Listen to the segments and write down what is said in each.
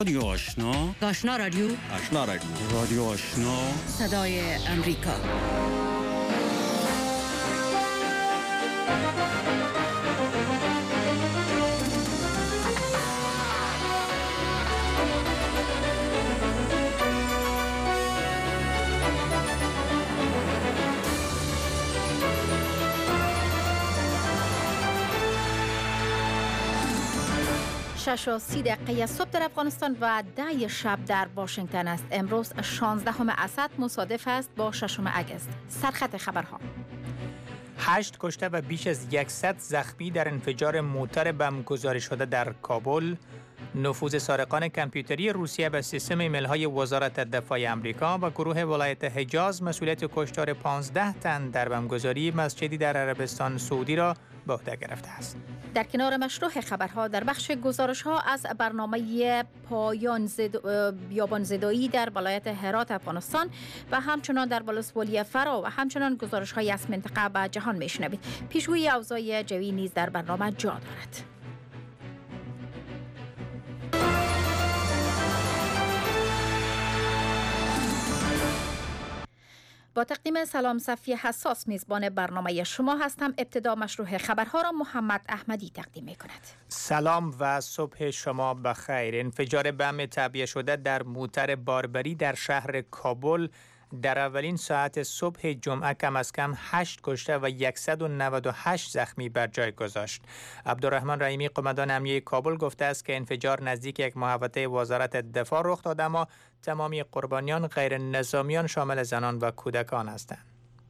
رادیو آشنا، آشنا رادیو، آشنا رادیو، رادیو آشنا، صدای امریکا. شش و 30 دقیقه صبح در افغانستان و 10 شب در واشنگتن است. امروز 16 اسد مصادف است با 6 اگست. سرخط خبرها: 8 کشته و بیش از 100 زخمی در انفجار موتر بم گذاری شده در کابل. نفوذ سارقان کامپیوتری روسیه به سیستم ایمیل‌های وزارت دفاع آمریکا و گروه ولایت حجاز مسئولیت کشتار 15 تن در بمبگذاری مسجدی در عربستان سعودی را به عهده گرفته است. در کنار مشروع خبرها، در بخش گزارش‌ها از برنامه بیابان زدایی در ولایت هرات افغانستان و همچنان در ولسوالی فرا و همچنان گزارش‌های از منطقه و جهان میشنوید. پیشگویی اوضاع جوی نیز در برنامه جا دارد. با تقدیم سلام صفی حساس میزبان برنامه شما هستم. ابتدا مشروع خبرها را محمد احمدی تقدیم می کند. سلام و صبح شما بخیر. انفجار بم تعبیه شده در موتر باربری در شهر کابل در اولین ساعت صبح جمعه کم از کم 8 کشته و 198 زخمی بر جای گذاشت. عبدالرحمن رحیمی قماندان امنیه کابل گفته است که انفجار نزدیک یک محوطه وزارت دفاع رخ داده، اما تمامی قربانیان غیر نظامیان شامل زنان و کودکان هستند.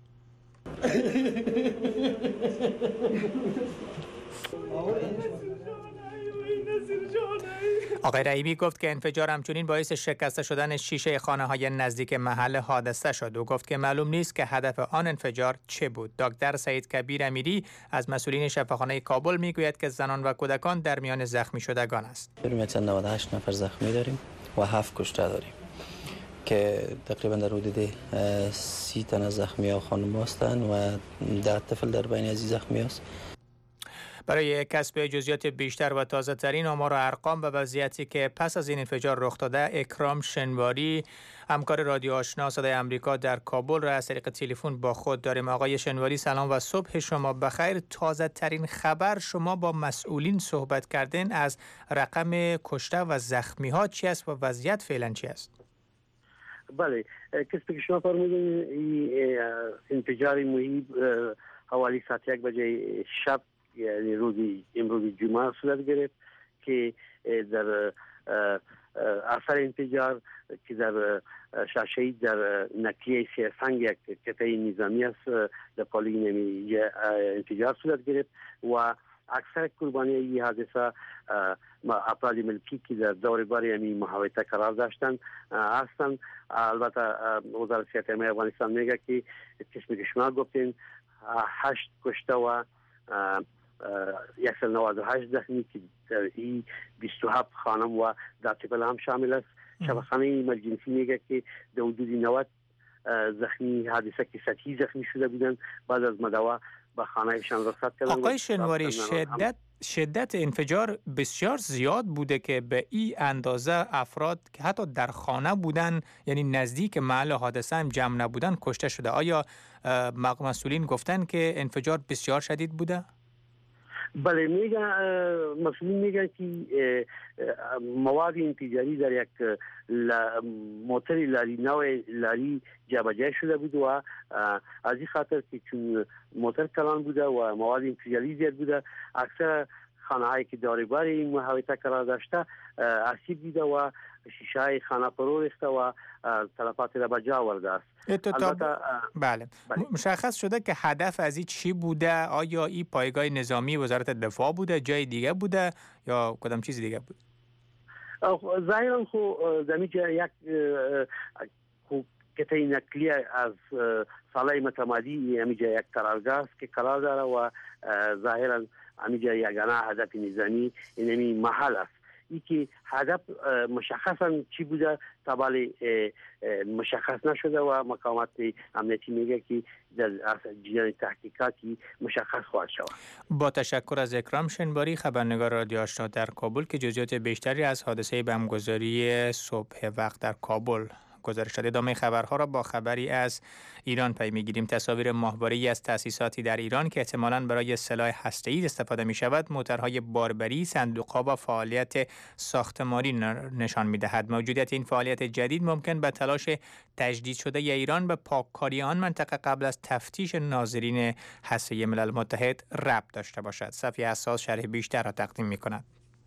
آقای رحیمی گفت که انفجار همچنین باعث شکسته شدن شیشه خانه‌های نزدیک محل حادثه شد و گفت که معلوم نیست که هدف آن انفجار چه بود. دکتر سعید کبیر امیری از مسئولین شفاخانه کابل میگوید که زنان و کودکان در میان زخمی شدگان است. 198 نفر زخمی داریم و 7 کشته داریم که تقریبا در حدود 30 تن از زخمی‌ها خانم هستند و 10 طفل در بین از زخمی است. برای کسب جزئیات بیشتر و تازه ترین آمار و ارقام و وضعیتی که پس از این انفجار رخ داده، اکرام شنواری همکار رادیو آشنا صدای امریکا در کابل را از طریق تلفن با خود داریم. آقای شنواری سلام و صبح شما بخیر. تازه ترین خبر، شما با مسئولین صحبت کردین از رقم کشته و زخمی ها چی است و وضعیت فعلا چی است؟ بله، کسی که شما فرمودین انفجار مهیب حوالی ساعت 1 بجه شب، یعنی امروز جمعه صورت گرفت که در اثر انفجار که در شاشه‌ای در نقلیه سنگ یک قطعه نظامی است در پالین انفجار صورت گرفت و اکثر قربانی این حادثه افراد ملکی که در دور بار یعنی محوطه قرار داشتند هستند. البته وزارت صحت افغانستان میگه که قسمی که شما گفتین 8 کشته و 198 زخمی که در این 27 خانم و 10 طفل هم شامل است. شفاخانه ایمرجنسی میگه که در حدود 90 زخمی حادثه که سطحی زخمی شده بودند بعد از مداوا به خانهشان رخصت کردند. آقای شنواری، شدت انفجار بسیار زیاد بوده که به این اندازه افراد که حتی در خانه بودن، یعنی نزدیک محل حادثه هم جمع نبودن، کشته شده. آیا مسئولین گفتن که انفجار بسیار شدید بوده؟ بله، مسئولین میگن که مواد انفجاری در یک موتر لاری نو لاری جابجا شده بود و از این خاطر که چون موتر کلان بوده و مواد انفجاری زیاد بوده، اکثر خانه‌هایی که دوربر این محوطه قرار داشته آسیب دیده و شیشه خانه فرو ریخته و تلفات را به جا آورده است. بله. مشخص شده که هدف از این چی بوده؟ آیا این پایگاه نظامی وزارت دفاع بوده، جای دیگه بوده یا کدام چیز دیگه بود؟ ظاهرا خو زمینجا یک قطعه نقلیه از سالهای متمادی همینجا یک قرارگاه است که قرار داره و ظاهرا همینجا یگانه هدف نظامی این محل است. که هدف مشخصا چی بوده تا ولی مشخص نشده و مقامات امنیتی میگه که در جریان تحقیقاتی مشخص خواهد شود. با تشکر از اکرام شنباری، خبرنگار رادیو آشنا در کابل که جزئیات بیشتری از حادثه بمبگذاری صبح وقت در کابل گزارش داد. ادامه خبرها را با خبری از ایران پی میگیریم. تصاویر ماهواره‌ای از تأسیساتی در ایران که احتمالاً برای سلاح هسته‌ای استفاده می شود، موتورهای باربری، صندوق‌ها و فعالیت ساختمانی نشان می‌دهد. موجودیت این فعالیت جدید ممکن به تلاش تجدید شده ایران به پاککاری آن منطقه قبل از تفتیش ناظرین هسته‌ای ملل متحد ربط داشته باشد. صفی حساس شرح بیشتر را تقدیم می‌کند.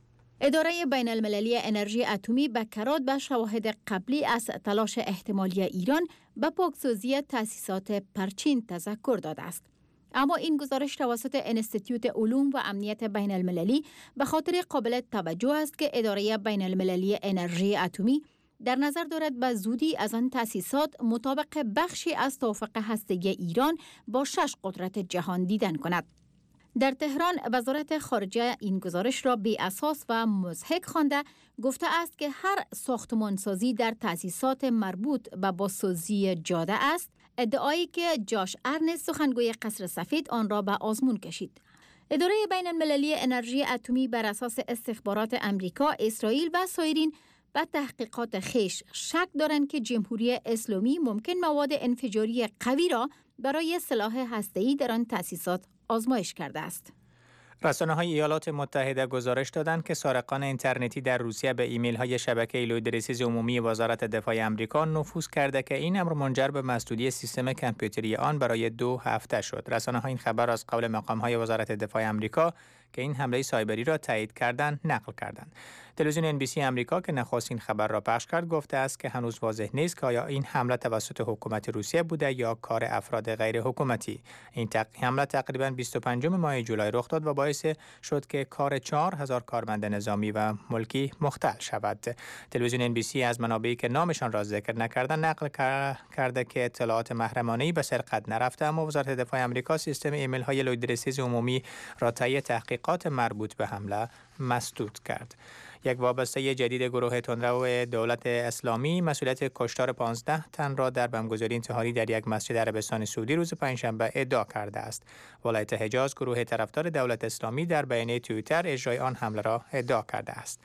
اداره بین المللی انرژی اتمی به کرات به شواهد قبلی از تلاش احتمالی ایران به پاکسازی تأسیسات پرچین تذکر داده است. اما این گزارش توسط انستیتوت علوم و امنیت بین المللی به خاطر قابل توجه است که اداره بین المللی انرژی اتمی در نظر دارد به زودی از آن تأسیسات مطابق بخشی از توافق هسته‌ای ایران با 6 قدرت جهان دیدن کند. در تهران وزارت خارجه این گزارش را بی اساس و مضحک خوانده گفته است که هر ساختمانسازی در تأسیسات مربوط به بازسازی جاده است، ادعایی که جاش ارنست سخنگوی قصر سفید آن را به آزمون کشید. اداره بین المللی انرژی اتمی بر اساس استخبارات امریکا، اسرائیل و سایرین به تحقیقات خویش شک دارند که جمهوری اسلامی ممکن مواد انفجاری قوی را برای سلاح هسته‌ای در آن تأسیسات آزمایش کرده است. رسانه‌های ایالات متحده گزارش دادند که سارقان اینترنتی در روسیه به ایمیل‌های شبکه لودرسیز عمومی وزارت دفاع آمریکا نفوذ کرده که این امر منجر به مسدودی سیستم کامپیوتری آن برای 2 هفته شد. رسانه‌ها این خبر از قول مقام‌های وزارت دفاع آمریکا که این حمله سایبری را تایید کردند نقل کردند. تلویزیون NBC آمریکا که نخستین خبر را پخش کرد گفته است که هنوز واضح نیست که آیا این حمله توسط حکومت روسیه بوده یا کار افراد غیر حکومتی. این حمله تقریباً 25 ماه جولای رخ داد و باعث شد که کار 4000 کارمند نظامی و ملکی مختل شود. تلویزیون NBC از منابعی که نامشان را ذکر نکردند نقل کرده که اطلاعات محرمانه‌ای به سرقت نرفته، اما وزارت دفاع آمریکا سیستم ایمیل‌های لودرسیز عمومی را طی تحقیقات مربوط به حمله مسدود کرد. یک وابسته جدید گروه تندرو دولت اسلامی مسئولیت کشتار 15 تن را در بمبگذاری انتحاری در یک مسجد عربستان سعودی روز پنجشنبه ادعا کرده است. ولایت حجاز گروه طرفدار دولت اسلامی در بیانیه توییتر اجرای آن حمله را ادعا کرده است.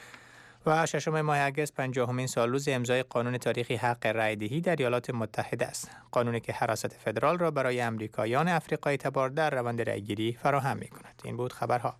و 6 ماه اگست 50مین سالروز امضای قانون تاریخی حق رای‌دهی در ایالات متحده است. قانونی که حراست فدرال را برای امریکاییان افریقایی تبار در روند رای‌گیری فراهم می‌کند. این بود خبرها.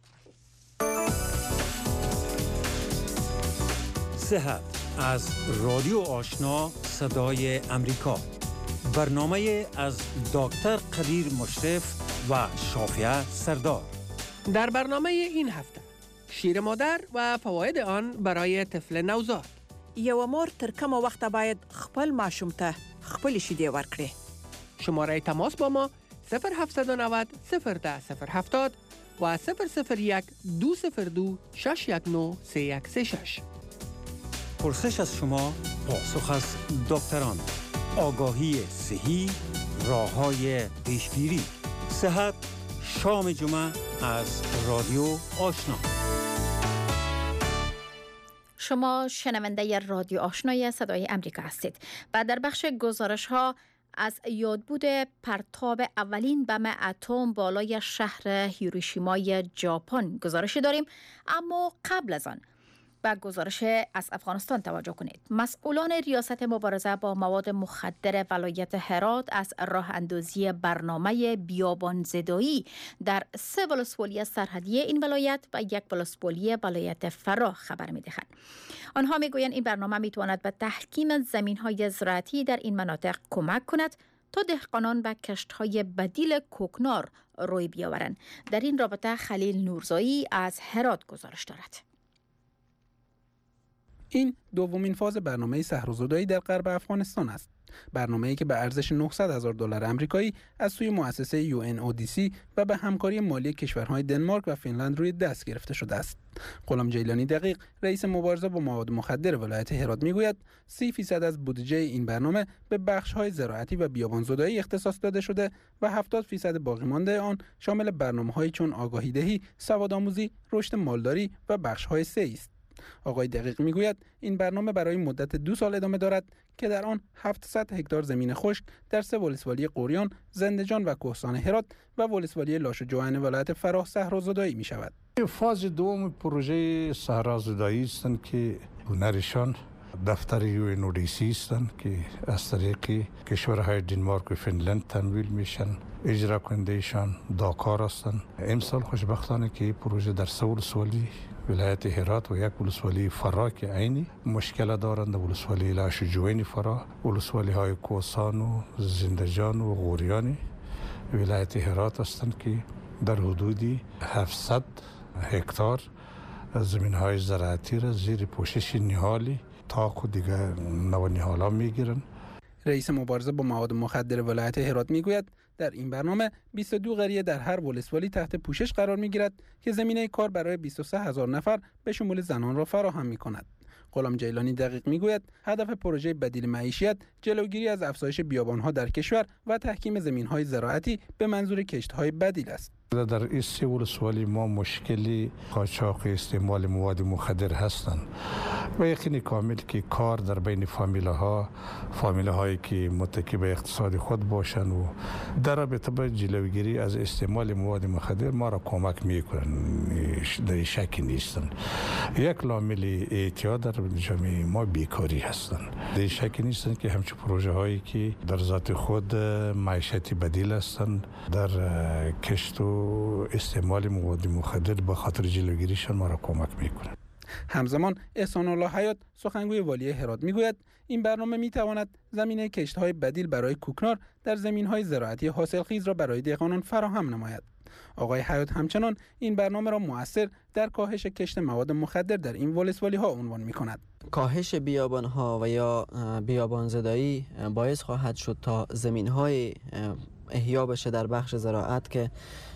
صحت از رادیو آشنا صدای امریکا، برنامه از دکتر قدیر مشرف و شافیه سردار. در برنامه این هفته شیر مادر و فواید آن برای طفل نوزاد. یو مور تر کومه وخت باید خپل ماشوم ته خپل شیدې ورکړي. شماره تماس با ما 0790 010 و 001 202 619 3136. پرسش از شما، پاسخ از دکتران. آگاهی صحی، راه‌های پیشگیری. صحت شام جمعه از رادیو آشنا. شما شنونده رادیو آشنای صدای امریکا هستید و در بخش گزارش ها از یادبود پرتاب اولین بم اتم بالای شهر هیروشیمای ژاپن گزارش داریم، اما قبل از آن به گزارش از افغانستان توجه کنید. مسئولان ریاست مبارزه با مواد مخدر ولایت هرات از راه اندازی برنامه بیابان زدایی در 3 ولسوالی سرحدی این ولایت و 1 ولسوالی ولایت فرا خبر می‌دهند. آنها میگویند این برنامه میتواند به تحکیم زمین‌های زراعتی در این مناطق کمک کند تا دهقانان به کشت‌های بدیل کوکنار روی بیاورند. در این رابطه خلیل نورزایی از هرات گزارش دارد. این دومین فاز برنامه صحرازدایی در غرب افغانستان است. برنامه‌ای که به ارزش $900,000 آمریکایی از سوی مؤسسه UNODC و به همکاری مالی کشورهای دنمارک و فنلند روی دست گرفته شده است. غلام جیلانی دقیق، رئیس مبارزه با مواد مخدر ولایت هرات میگوید 30% از بودجه این برنامه به بخش‌های زراعتی و بیابان‌زدایی اختصاص داده شده و 70% باقی مانده آن شامل برنامه‌هایی چون آگاهی‌دهی، سوادآموزی، رشد مالداری و بخش‌های سه است. آقای دقیق میگوید این برنامه برای مدت 2 سال ادامه دارد که در آن 700 هکتار زمین خشک در 3 ولسوالی قوریان، زندجان و کهسان هرات و ولسوالی لاش و جوین ولایت فراه صحرازدایی می شود. فاز دوم پروژه صحرازدایی است که هنرشان دفتر UNODC هستند که از طریق کشورهای دانمارک و فنلند تمویل میشن. اجرا کنندهشان داکار هستند. امسال خوشبختانه که پروژه در 3 ولسوالی ولایت هرات و 1 ولسوالی فراه که عینی مشکل دارند، ولسوالی لاش و جوین فراه، ولسوالی های کهسان و زندجان و غوریان ولایت هرات هستند که در حدود 700 هکتار زمین های زراعتی را زیر پوشش نهالی تاق و دیگر نوع نهالا میگیرن. رئیس مبارزه با مواد مخدر ولایت هرات میگوید در این برنامه 22 قریه در هر ولسوالی تحت پوشش قرار میگیرد که زمینه کار برای 23,000 نفر به شمول زنان را فراهم میکند. غلام جیلانی دقیق میگوید هدف پروژه بدیل معیشت جلوگیری از افزایش بیابانها در کشور و تحکیم زمینهای زراعتی به منظور کشت‌های بدیل است. در این 3 ولسوالی ما مشکلی قاچاق استعمال مواد مخدر هستند و یقین کامل که کار در بین فامیلهایی که متکی به اقتصاد خود باشند و در رابطه با جلوگیری از استعمال مواد مخدر ما را کمک میکنند، در شکی نیستند. یک لامل اعتیاد در جامعه ما بیکاری هستند. در شکی نیستند که همچون پروژه هایی که در ذات خود معیشتی بدیل هستند در کشت و استعمال مواد مخدر به خاطر جلوگیریشان ما را کمک میکنند. همزمان احسان الله حیات سخنگوی والی هرات میگوید این برنامه میتواند زمینه کشت‌های بدیل برای کوکنار در زمین‌های زراعتی حاصلخیز را برای دهقانان فراهم نماید. آقای حیات همچنان این برنامه را مؤثر در کاهش کشت مواد مخدر در این ولسوالی‌ها عنوان می‌کند. کاهش بیابان‌ها و یا بیابان زدایی باعث خواهد شد تا زمین‌های احیا بشه در بخش زراعت که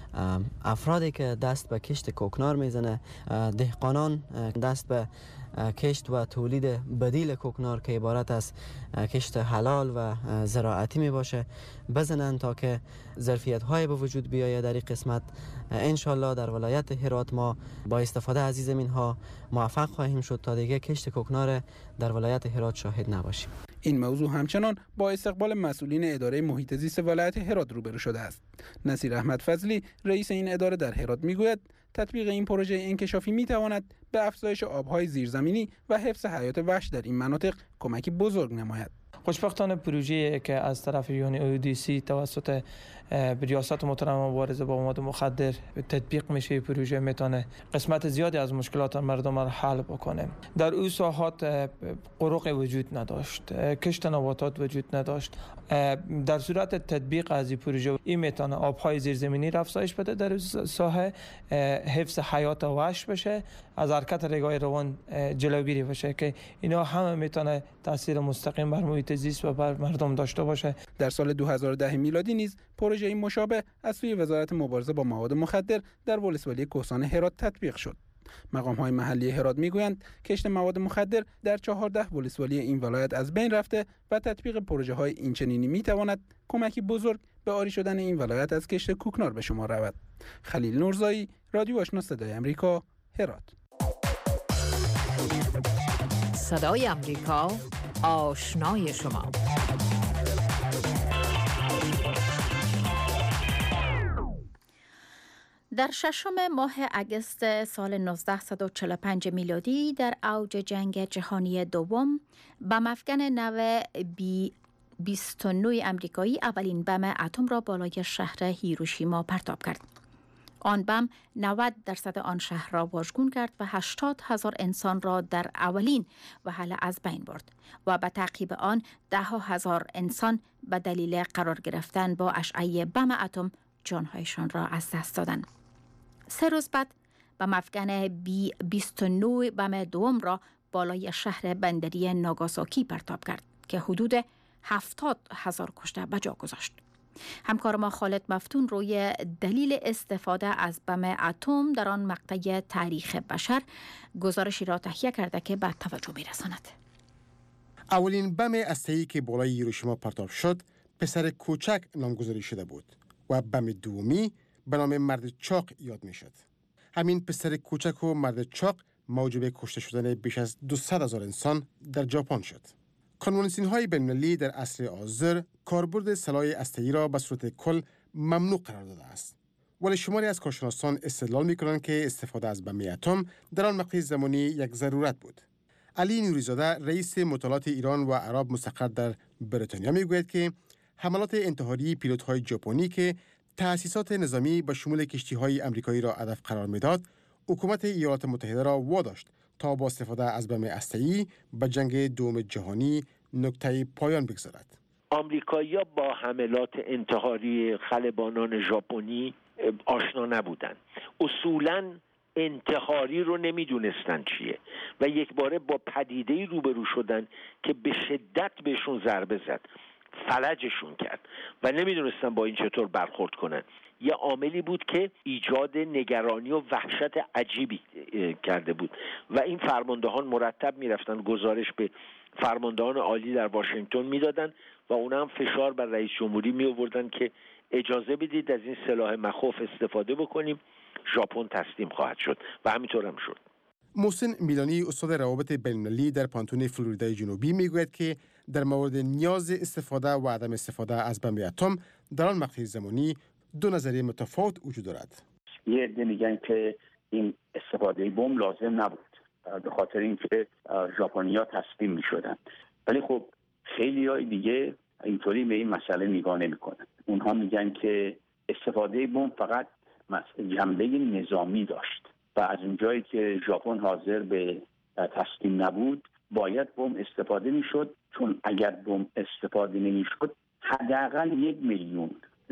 افرادی که دست به کشت کوکنار میزنه، دهقانان دست به کشت و تولید بدیل کوکنار که عبارت از کشت حلال و زراعتی می باشه بزنن تا که ظرفیت های به وجود بیاید. در این قسمت انشالله در ولایت هرات ما با استفاده از این زمین ها موفق خواهیم شد تا دیگه کشت کوکنار در ولایت هرات شاهد نباشیم. این موضوع همچنان با استقبال مسئولین اداره محیط زیست ولایت هرات روبرو شده است. نصیر احمد فضلی رئیس این اداره در هرات میگوید تطبیق این پروژه انکشافی میتواند به افزایش آبهای زیرزمینی و حفظ حیات وحش در این مناطق کمکی بزرگ نماید. خوشبختانه پروژه که از طرف UNODC توسط ریاست محترم مبارزه با مواد مخدر تطبیق میشه، پروژه میتونه قسمت زیادی از مشکلات مردم را حل بکنه. در اون ساحات قروق وجود نداشت، کشت نباتات وجود نداشت. در صورت تطبیق از این پروژه این میتونه آبهای زیرزمینی را افزایش بده در ساحه، حفظ حیات وحش بشه، از حرکت رگای روان جلوگیری بشه که اینا همه میتونه تاثیر مستقیم بر محیط زیست و بر مردم داشته باشه. در سال 2010 میلادی نیز پروژه این مشابه از سوی وزارت مبارزه با مواد مخدر در ولسوالی کهسان هرات تطبیق شد. مقام‌های محلی هرات میگویند کشت مواد مخدر در 14 ولسوالی این ولایت از بین رفته و تطبیق پروژه‌های اینچنینی میتواند کمکی بزرگ به عاری شدن این ولایت از کشت کوکنار به شمار رود. خلیل نورزایی، رادیو آشنا صدای آمریکا، هرات. صدای آمریکا، آشنای شما. در 6 ماه اگست سال 1945 میلادی در اوج جنگ جهانی دوم بم افکن نو B-29 امریکایی اولین بم اتم را بالای شهر هیروشیما پرتاب کرد. آن بم 90% آن شهر را واژگون کرد و 80,000 انسان را در اولین وهله از بین برد و به تعقیب آن 10,000 انسان به دلیل قرار گرفتن با اشعه بم اتم جانهایشان را از دست دادند. 3 روز بعد بم افکن B-29 بم دوم را بالای شهر بندری ناگاساکی پرتاب کرد که حدود 70,000 کشته به جا گذاشت. همکار ما خالد مفتون روی دلیل استفاده از بم اتم در آن مقطع تاریخ بشر گزارشی را تهیه کرده که به توجه می‌رساند. اولین بم هسته‌ای که بالای هیروشیما پرتاب شد پسر کوچک نامگذاری شده بود و بم دومی به نام مرد چاق یاد می‌شد. همین پسر کوچک و مرد چاق موجب کشته شدن بیش از 200,000 انسان در ژاپن شد. کنوانسیون‌های بین‌المللی در عصر حاضر کاربرد سلاح هسته‌ای را به صورت کل ممنوع قرار داده است. ولی شماری از کارشناسان استدلال می‌کنند که استفاده از بم اتم در آن مقطع زمانی یک ضرورت بود. علی نوری‌زاده رئیس مطالعات ایران و عرب مستقر در بریتانیا میگوید که حملات انتحاری پیلوت‌های ژاپنی که تأسیسات نظامی به شمول کشتی‌های آمریکایی را هدف قرار می‌داد، حکومت ایالات متحده را واداشت تا با استفاده از بم هسته‌ای به جنگ دوم جهانی نقطه پایان بگذارد. آمریکایی‌ها با حملات انتحاری خلبانان ژاپنی آشنا نبودند. اصولاً انتحاری رو نمیدونستن چیه و یک باره با پدیده‌ای روبرو شدن که به شدت بهشون ضربه زد، فلجشون کرد و نمیدونستن با این چطور برخورد کنن. یه عاملی بود که ایجاد نگرانی و وحشت عجیبی کرده بود و این فرماندهان مرتب میرفتن گزارش به فرماندهان عالی در واشنگتن میدادن و اونا هم فشار بر رئیس جمهوری می آوردن که اجازه بدید از این سلاح مخوف استفاده بکنیم، ژاپن تسلیم خواهد شد و همینطور هم شد. محسن میلانی استاد روابط بین‌المللی در پانتون فلوریدای جنوبی میگوید که در مورد نیاز استفاده و عدم استفاده از بم اتم در آن مقطع زمانی دو نظریه متفاوت وجود دارد. یه عده میگن که این استفاده بم لازم نبود به خاطر اینکه ژاپنی‌ها تسلیم می‌شدن، ولی خب خیلی‌های دیگه اینطوری به این مسئله نگاه نمی‌کنن. اونها میگن که استفاده بم فقط جنبه نظامی داشت و از اونجایی که ژاپن حاضر به تسلیم نبود باید بم استفاده میشد، چون اگر بم استفاده نمیشد حداقل 1,000,000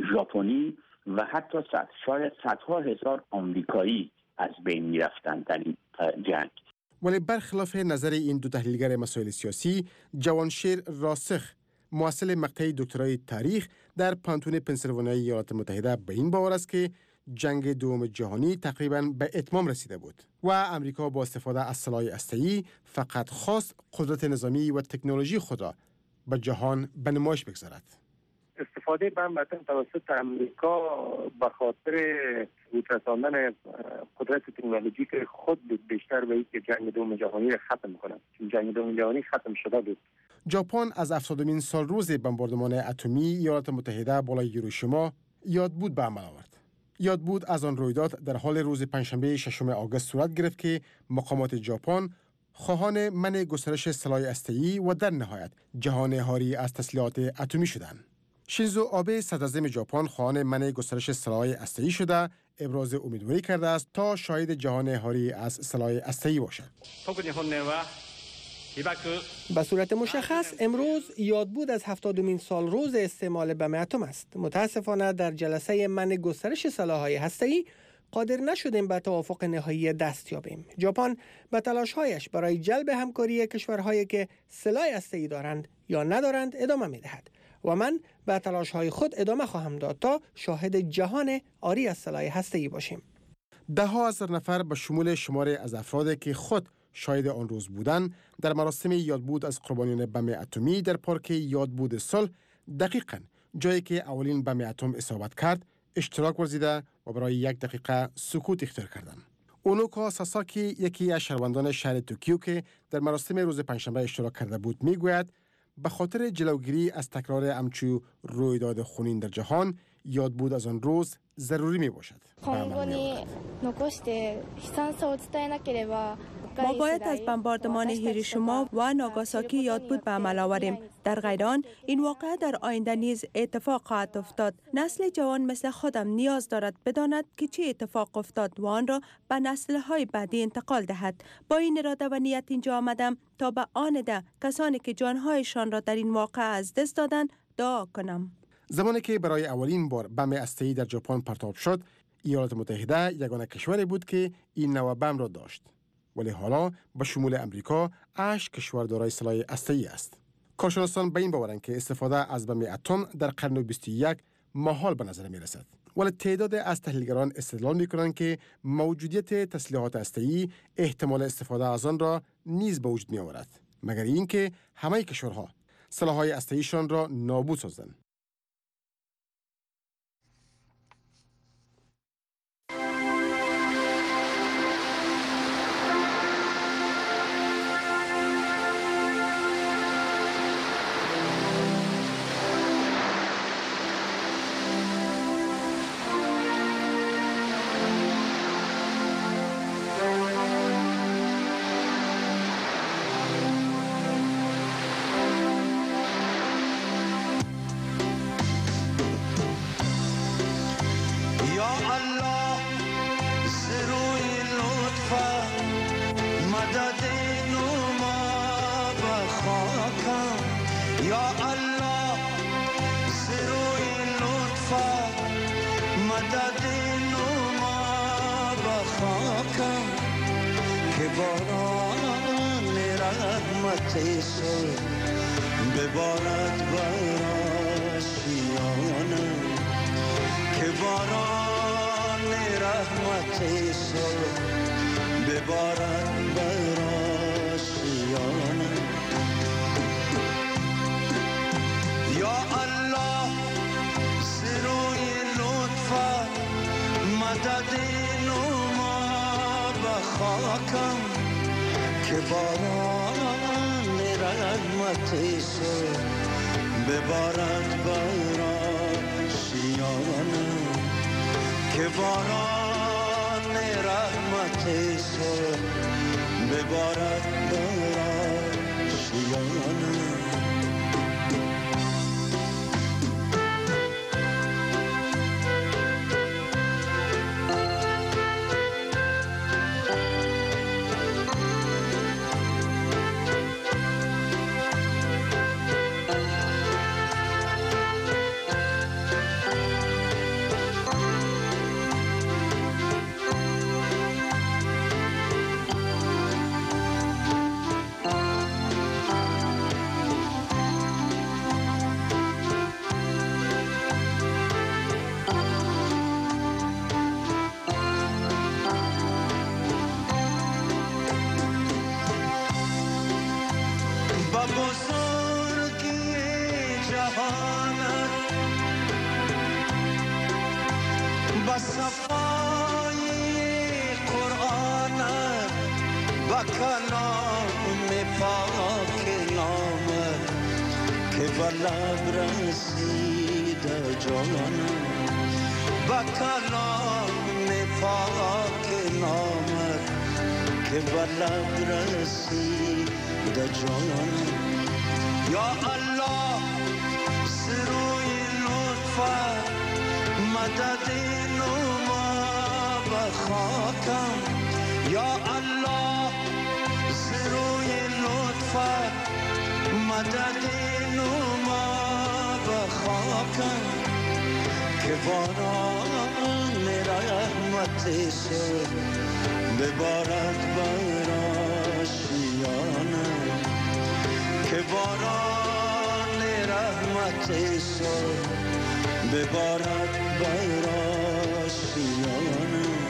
ژاپنی و حتی شاید صدها هزار آمریکایی از بین میرفتند در این جنگ. ولی برخلاف نظر این دو تحلیلگر مسائل سیاسی، جوانشیر راسخ محصل مقطع دکترای تاریخ در پانتون پنسیلوانیای ایالات متحده به این باور است که جنگ دوم جهانی تقریباً به اتمام رسیده بود و امریکا با استفاده از سلاح هسته‌ای فقط خواست قدرت نظامی و تکنولوژی خود را به جهان به نمایش بگذارد. استفاده بم اتم توسط امریکا به خاطر رساندن قدرت تکنولوژیک خود بود، بیشتر به اینکه جنگ دوم جهانی را ختم کند، چون جنگ دوم جهانی ختم شده بود. ژاپن از 70مین سال روز بمباردمان اتمی ایالات متحده بالای هیروشیما یاد بود به عمل آورد. یاد بود از آن رویداد در حال روز پنجشنبه 6 آگوست صورت گرفت که مقامات ژاپن خواهان منع گسترش سلاح هسته‌ای و در نهایت جهان حاری از تسلیحات اتمی شدند. شینزو آبه صدراعظم ژاپن خواهان منع گسترش سلاح هسته‌ای شده، ابراز امیدواری کرده است تا شاهد جهان حاری از سلاح هسته‌ای باشد. به صورت مشخص امروز یاد بود از 70مین سال روز استعمال بم اتم است. متاسفانه در جلسه منع گسترش سلاح‌های هسته‌ای قادر نشدیم به توافق نهایی دست یابیم. ژاپن به تلاش‌هایش برای جلب همکاری کشورهایی که سلاح هسته‌ای دارند یا ندارند ادامه می‌دهد و من به تلاش‌های خود ادامه خواهم داد تا شاهد جهان عاری از سلاح هسته‌ای باشیم. ده‌ها هزار نفر به شمول شماری از افرادی که خود شاهد آن روز بودند در مراسم یادبود از قربانیان بم اتمی در پارک یادبود صلح، دقیقاً جایی که اولین بم اتم اصابت کرد اشتراک ورزیده و برای 1 دقیقه سکوت اختیار کردند. اونوکا ساساکی، یکی از شهروندان شهر توکیو که در مراسم روز پنجشنبه اشتراک کرده بود، میگوید به خاطر جلوگیری از تکرار همچو رویداد خونین در جهان، یادبود از آن روز ضروری می باشد. ما باید از بمباردمان هیروشیما و ناگاساکی یادبود به عمل آوریم. در غیر آن این واقعه در آینده نیز اتفاق خواهد افتاد. نسل جوان مثل خودم نیاز دارد بداند که چه اتفاق افتاد و آن را به نسل‌های بعدی انتقال دهد. با این اراده و نیت اینجا آمدم تا به آن ده کسانی که جانهایشان را در این واقعه از دست دادند دعا کنم. زمانی که برای اولین بار بم هسته‌ای در ژاپن پرتاب شد، ایالات متحده یگانه کشوری بود که این نوع بم را داشت. ولی حالا به شمول امریکا 8 کشور دارای سلاح هسته‌ای است. کارشناسان به این باورند که استفاده از بم اتم در قرن 21 محال به نظر می رسد. ولی تعداد از تحلیلگران استدلال می کنند که موجودیت تسلیحات هسته‌ای احتمال استفاده از آن را نیز به وجود می آورد، مگر اینکه همه کشورها سلاح‌های هسته‌ایشان را نابود سازند. خاکم یا الله زروی لطفت مدد نما بخاکم که باران رحمت سر ببارد بر آشیانم که باران رحمت سر ببارد بر آشیانم یا الله زروی لطفت مدد نما بخاکم که باران رحمت سر ببارد بر آشیانم که باران رحمت سر ببارد بر آشیانم لب رسیده جانم با کلام پاک نامت که با لب رسیده جانم یا الله سروی لطفت مدد نما بخاکم یا الله سروی لطفت مدد نما بخاکم که باران رحمت سر ببارد بر آشیانم که باران رحمت سر ببارد بر آشیانم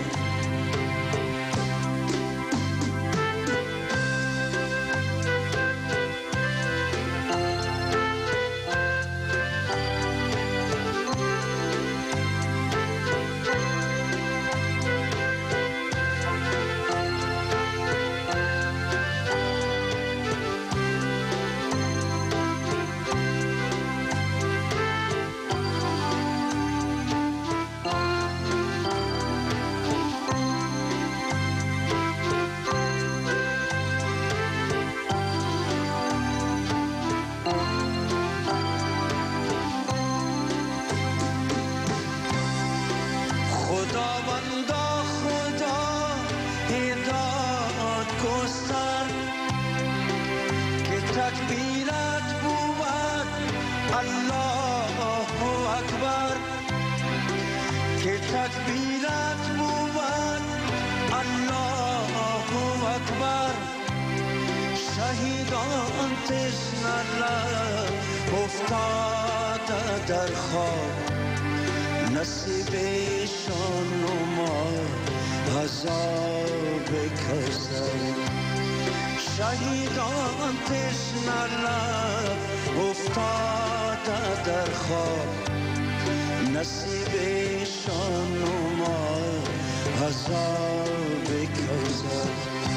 تکبیرت بود الله اکبر شهیدان تشنه لب افتاده در خواب نصیبشان نما عذاب کوثر شهیدان تشنه لب افتاده در خواب نصیبشان نما عذاب کوثر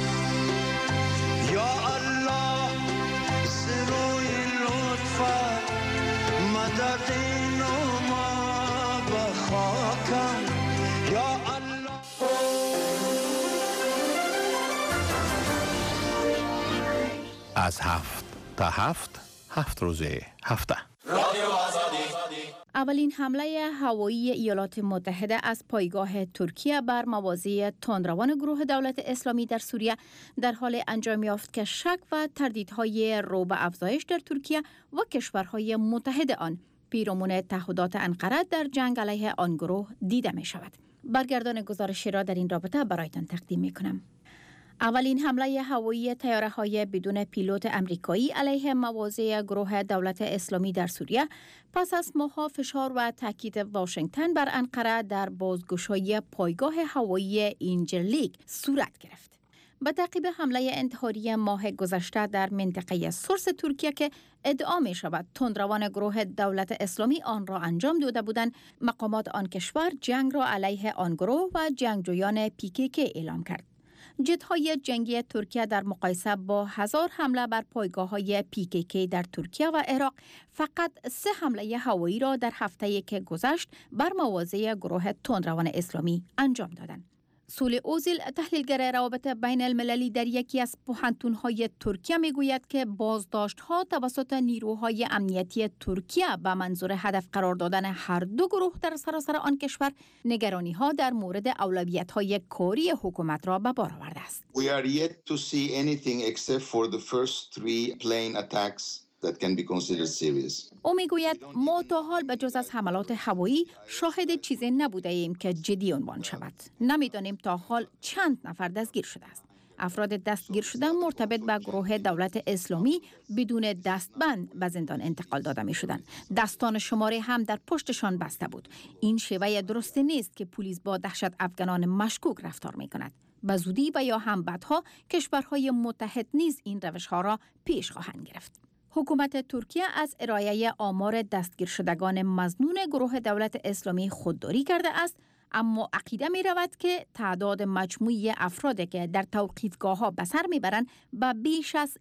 یا الله سروی لطفت مدد نما بخاکم یا الله از 7 تا 7 روز هفته رادیو آزادی اولین حمله هوایی ایالات متحده از پایگاه ترکیه بر مواضع تندروان گروه دولت اسلامی در سوریه در حال انجام یافت که شک و تردیدهای رو به افزایش در ترکیه و کشورهای متحد آن پیرامون تعهدات انقره در جنگ علیه آن گروه دیده می شود. برگردان گزارشی را در این رابطه برایتان تقدیم می کنم. اولین حمله هوایی طیاره‌های بدون پیلوت آمریکایی علیه مواضع گروه دولت اسلامی در سوریه پس از ماه‌ها فشار و تاکید واشنگتن بر انقره در بازگشایی پایگاه هوایی اینجرلیک صورت گرفت. به تعقیب حمله انتحاری ماه گذشته در منطقه سرس ترکیه که ادعا می شود تندروان گروه دولت اسلامی آن را انجام داده بودند، مقامات آن کشور جنگ را علیه آن گروه و جنگجویان PKK اعلام کرد. جت‌های جنگی ترکیه در مقایسه با 1000 حمله بر پایگاه‌های PKK در ترکیه و عراق فقط 3 حمله هوایی را در هفته‌ای که گذشت بر مواضع گروه تندروان اسلامی انجام دادند. سول اوزیل تحلیلگر روابط بین المللی در یکی از پوهنتون‌های ترکیه میگوید که بازداشت‌ها توسط نیروهای امنیتی ترکیه به منظور هدف قرار دادن هر دو گروه در سراسر آن کشور نگرانی‌ها در مورد اولویت‌های کاری حکومت را به بار آورده است. We are yet to see anything except for the first 3 plane attacks that can be considered serious. او میگوید ما تا حال به جز از حملات هوایی شاهد چیزی نبوده ایم که جدی عنوان شود. نمیدانیم تا حال چند نفر دستگیر شده است. افراد دستگیر شده مرتبط به گروه دولت اسلامی بدون دستبند به زندان انتقال داده می شدند. دستان شماره هم در پشتشان بسته بود. این شیوه درستی نیست که پلیس با دهشت افغانان مشکوک رفتار می کند. به زودی و یا هم بعدها کشورهای متحد نیز این روش‌ها را پیش خواهند گرفت. حکومت ترکیه از ارائه آمار دستگیر شدگان مظنون گروه دولت اسلامی خودداری کرده است، اما عقیده می رود که تعداد مجموعی افرادی که در توقیفگاه‌ها به سر میبرند به بیش از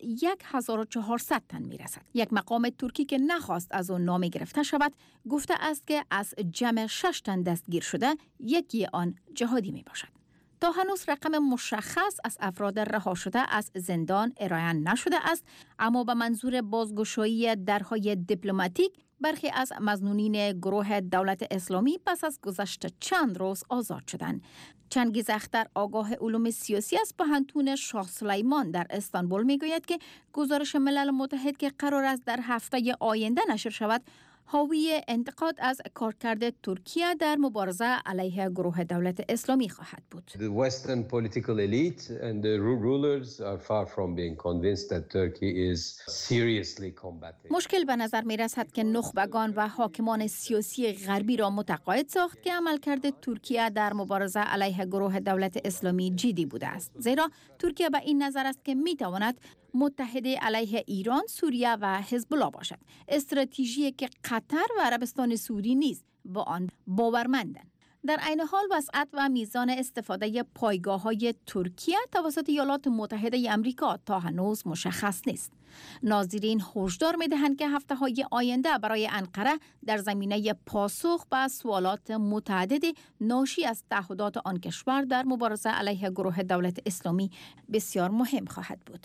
1400 تن می رسد. یک مقام ترکی که نخواست از آن نام گرفته شود گفته است که از جمع 6 تن دستگیر شده یکی آن جهادی می باشد. تا هنوز رقم مشخص از افراد رها شده از زندان ارائه نشده است، اما به منظور بازگشایی درهای دیپلماتیک برخی از مظنونین گروه دولت اسلامی پس از گذشت چند روز آزاد شدند. چنگیز اختر آگاه علوم سیاسی از پوهنتون شاه سلیمان در استانبول میگوید که گزارش ملل متحد که قرار است در هفته آینده نشر شود حاوی انتقاد از کارکرد ترکیه در مبارزه علیه گروه دولت اسلامی خواهد بود. The Western political elite and the rulers are far from being convinced that Turkey is seriously combating. مشکل به نظر می رسد که نخبگان و حاکمان سیاسی غربی را متقاعد ساخت که عملکرد ترکیه در مبارزه علیه گروه دولت اسلامی جدی بوده است. زیرا ترکیه به این نظر است که می تواند متحد علیه ایران، سوریه و حزب الله باشد. استراتژی که قطر و عربستان سعودی نیز با آن باورمندند. در عین حال وسعت و میزان استفاده پایگاه‌های ترکیه توسط ایالات متحده آمریکا تا هنوز مشخص نیست. ناظرین هشدار می‌دهند که هفته‌های آینده برای انقره در زمینه پاسخ به سوالات متعدد ناشی از تعهدات آن کشور در مبارزه علیه گروه دولت اسلامی بسیار مهم خواهد بود.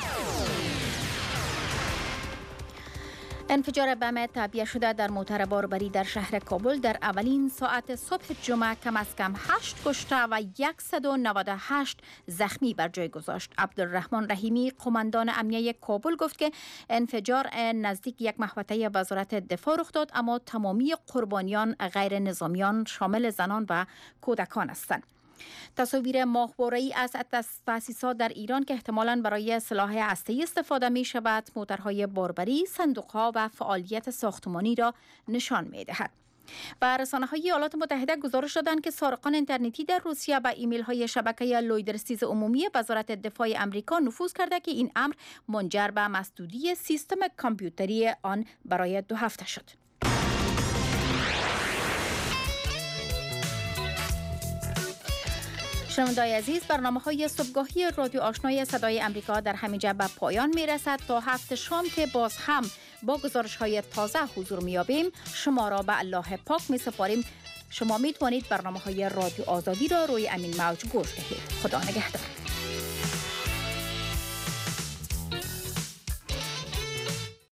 انفجار بم تعبیه شده در موتر باربری در شهر کابل در اولین ساعت صبح جمعه کم از کم 8 کشته و 198 زخمی بر جای گذاشت. عبدالرحمن رحیمی قماندان امنیه کابل گفت که انفجار نزدیک یک محوطه وزارت دفاع رخ داد، اما تمامی قربانیان غیر نظامیان شامل زنان و کودکان هستند. تصاویر ماهواره‌ای از تأسیسات در ایران که احتمالاً برای سلاح هسته‌ای استفاده می شود، موترهای باربری، صندوق‌ها و فعالیت ساختمانی را نشان می دهد. و رسانه‌های ایالات متحده گزارش دادند که سارقان اینترنتی در روسیه به ایمیل‌های شبکه لویدرسیز عمومی وزارت دفاع آمریکا نفوذ کرده که این امر منجر به مسدودی سیستم کامپیوتری آن برای 2 هفته شد. شنوندگان عزیز، برنامه‌های صبحگاهی رادیو آشنای صدای امریکا در همینجا به پایان می‌رسد. تا هفته شام که باز هم با گزارش‌های تازه حضور می‌یابیم، شما را به الله پاک می‌سپاریم. شما می‌توانید برنامه‌های رادیو آزادی را روی امین موج گوش دهید. خدا نگهدار.